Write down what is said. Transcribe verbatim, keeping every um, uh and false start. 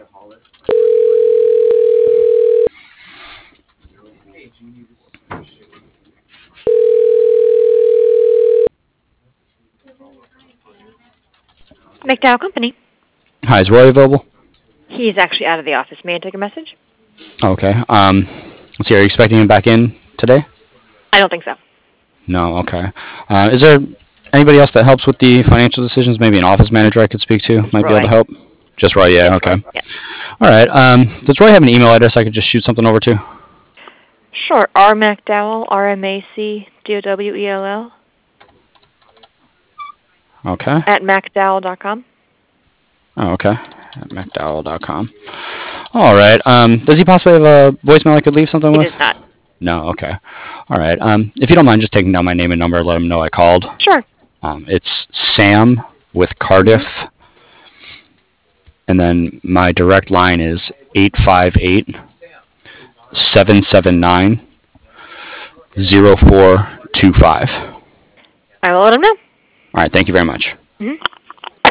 McDowell Company. Hi, is Roy available? He's actually out of the office. May I take a message? Okay. Um, let's see. Are you expecting him back in today? I don't think so. No. Okay. Uh, is there anybody else that helps with the financial decisions? Maybe an office manager I could speak to might be able Roy. to help. Just Roy. Yeah. Okay. Yeah. All right. Um, does Roy have an email address I could just shoot something over to? Sure. R. McDowell, R M A C D O W E L L, Okay. at macdowell dot com. Oh, okay. At macdowell dot com. All right. Um, does he possibly have a voicemail I could leave something He with? does not. No. Okay. All right. Um, if you don't mind just taking down my name and number, let him know I called. Sure. Um, it's Sam with Cardiff. And then my direct line is eight five eight, seven seven nine, zero four two five. I will let him know. All right. Thank you very much. Mm-hmm.